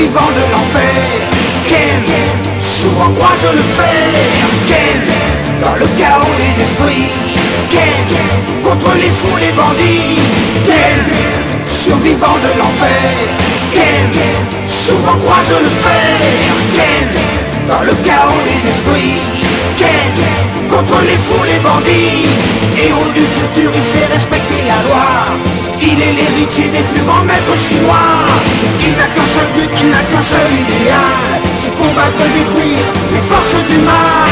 survivant de l'enfer. Ken, souvent croise le fer. Ken, dans le chaos des esprits. Ken, contre les fous, les bandits. Ken, survivant de l'enfer. Ken, souvent croise le fer. Ken, dans le chaos des esprits. Ken, contre les fous, les bandits. Héros du futur, il fait respecter la loi. Il est l'héritier des plus grands maîtres chinois. Il n'a qu'un seul but, il n'a qu'un seul idéal, c'est combattre et détruire les forces du mal.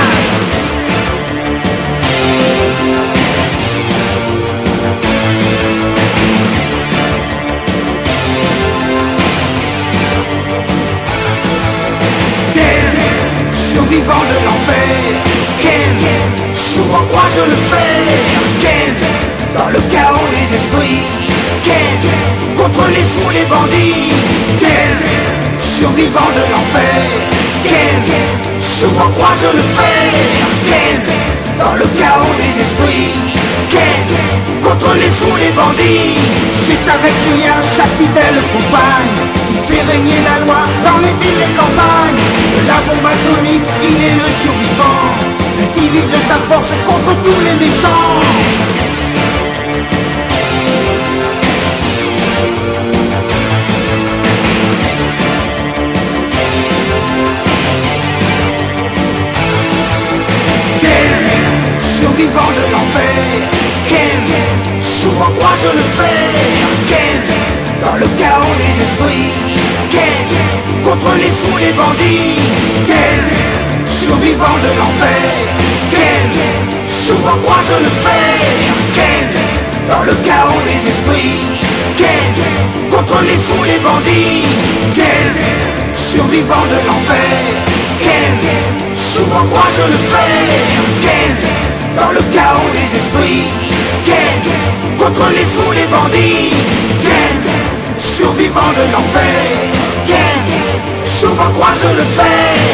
Ken, survivant de l'enfer. Ken, souvent croise le fer. Ken, dans le chaos des esprits. Ken, contre les fous, les bandits. Ken, survivant de l'enfer. Ken, souvent croise le fer. Ken, dans le chaos des esprits. Ken, contre les fous, les bandits. C'est avec Julien, sa fidèle compagne, qu'il fait régner la loi dans les villes et campagnes. De la bombe atomique, il est le survivant. Il divise sa force contre tous les méchants. Survivant de l'enfer. Ken, souvent croise le fer. Ken, dans le chaos des esprits. Ken, contre les fous, les bandits. Ken, survivant de l'enfer. Ken, souvent croise le fer. Ken, dans le chaos des esprits. Ken, contre les fous, les bandits. Ken, survivant de l'enfer. Ken, souvent croise le fer. Ken, dans le chaos des esprits. Ken, contre les fous, les bandits. Ken, survivant de l'enfer. Ken, souvent croise le fer.